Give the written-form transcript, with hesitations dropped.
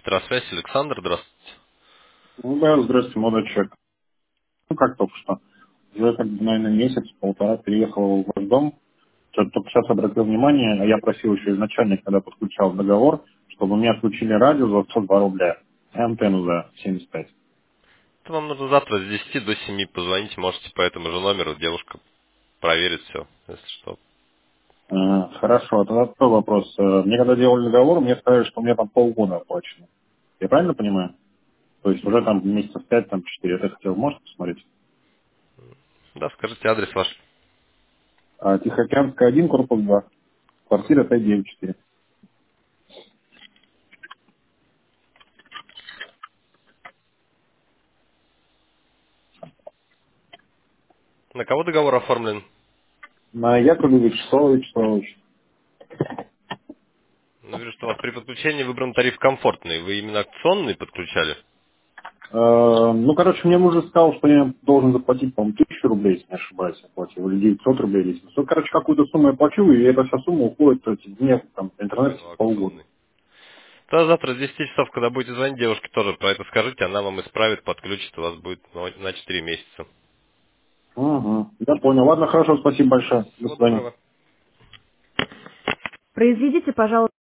Петросвязь, Александр, здравствуйте. Ну да, здравствуйте, молодой человек. Ну как только что. Уже, как бы, наверное, месяц-полтора переехал в ваш дом. Что-то только сейчас обратил внимание, а я просил еще изначально, когда подключал договор, чтобы мне отключили радио за 102 рубля и антенну за 75. Это вам нужно завтра с 10 до 7 позвонить, можете по этому же номеру, девушка проверит все, если что. Хорошо, тогда такой вопрос. Мне когда делали договор, мне сказали, что у меня там полгода оплачено. Я правильно понимаю? То есть уже там месяцев 5, там 4. Я хотел, можете посмотреть? Да, скажите адрес ваш. Тихоокеанская 1, корпус 2, квартира 594. На кого договор оформлен? На Яковлевич, Вячеславович. Ну, вижу, что у вас при подключении выбран тариф комфортный. Вы именно акционный подключали? Ну, короче, мне муж сказал, что я должен заплатить, по-моему, 1000 рублей, если не ошибаюсь, я платил, или 900 рублей, или 700. Короче, какую-то сумму я плачу, и эта вся сумма уходит, то есть, мне там интернет Ну, полгода. акционный. Тогда завтра с 10 часов, когда будете звонить, девушке тоже про это скажите, она вам исправит, подключит, у вас будет на 4 месяца. Угу. Я понял. Ладно, хорошо, спасибо большое. До Всего свидания. доброго. Произведите, пожалуйста.